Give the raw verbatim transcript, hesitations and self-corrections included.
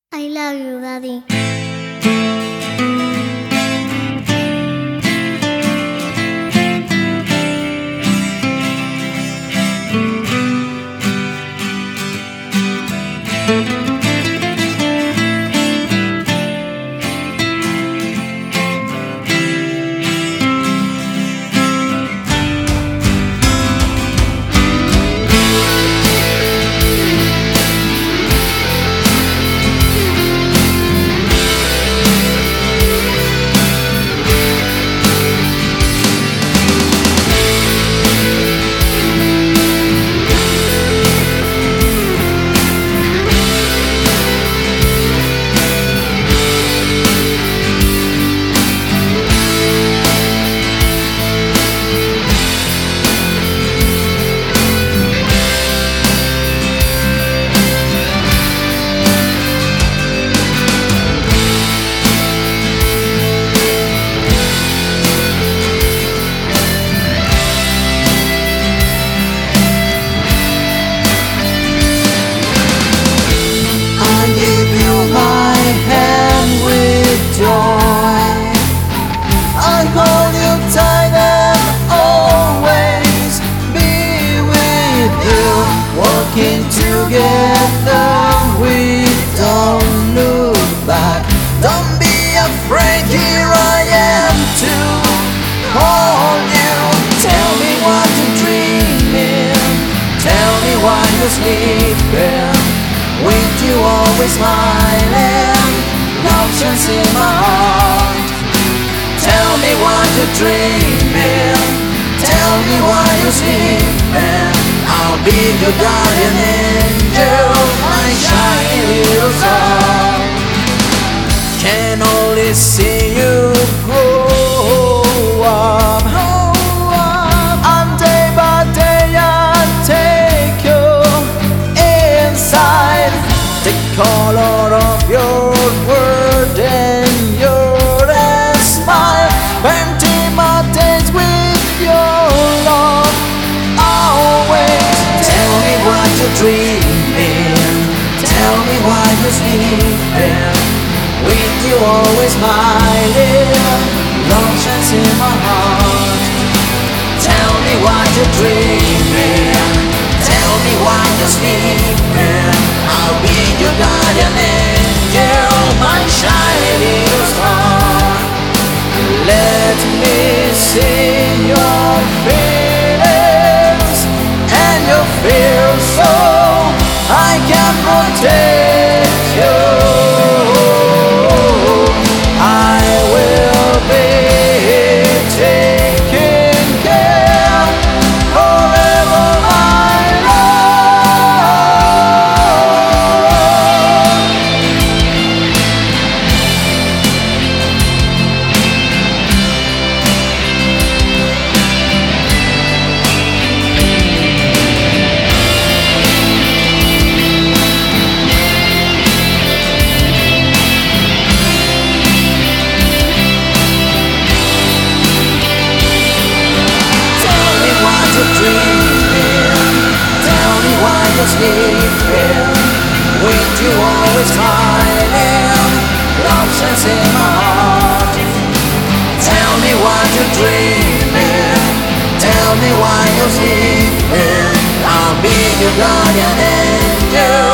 I love you, Daddy. Walking together, we don't look back. Don't be afraid, here I am to hold you. Tell me what you're dreaming, tell me why you're sleeping. With you always smiling, love shines in my heart. Tell me what you're dreaming, tell me why you're sleeping. I'll be your guardian angel, my shiny little star. Can only see you grow up, and day by day I take you inside. The color of your word and your smile, painting my days with your love. Always tell me what you're dreaming, tell me why you're sleeping. With you always smiling, love shines in my heart. Tell me what you're dreaming, tell me why you're sleeping. I'll be your guardian angel, my shiny little star. Let me see your feelings and your fears, so I can protect you. I will be taking care forever, my love. Sleeping, with you always smiling, love shines in my heart. Tell me what you're dreaming, tell me why you're sleeping. I'll be your guardian angel.